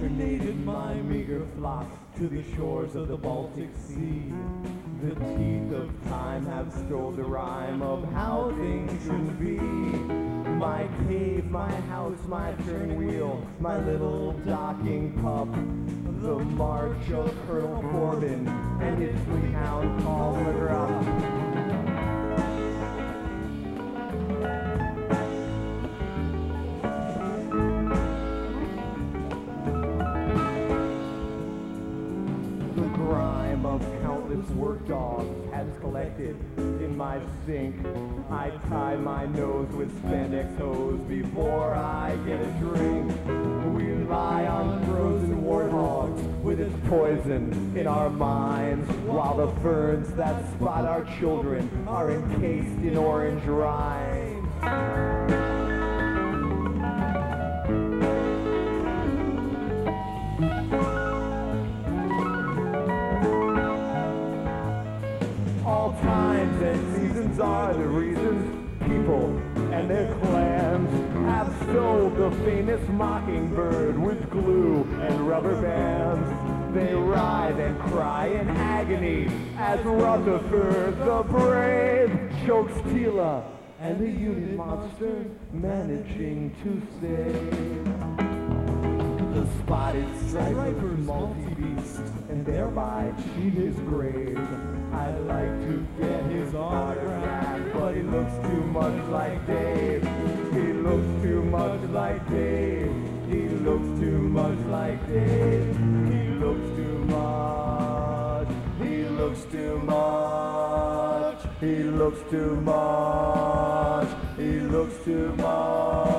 indoctrinated my meager flock to the shores of the Baltic Sea. The teeth of time have stole the rhyme of how things should be. My cave, my house, my turning wheel, my little docking pup, the march of Colonel Corbin and his fleet-hound called McGruff. Work dogs has collected in my sink. I tie my nose with spandex hose before I get a drink. We lie on frozen warthogs with its poison in our minds, while the ferns that spot our children are encased in orange rind. Times and seasons are the reasons people and their clans have sold the famous mockingbird with glue and rubber bands. They writhe and cry in agony as Rutherford the Brave chokes Tila and the unit monster managing to save the spotted striper multi-beast and thereby cheat his grave. I'd like to get his autograph, but he looks too much like Dave. He looks too much like Dave. He looks too much like Dave. He looks too much. He looks too much. He looks too much. He looks too much.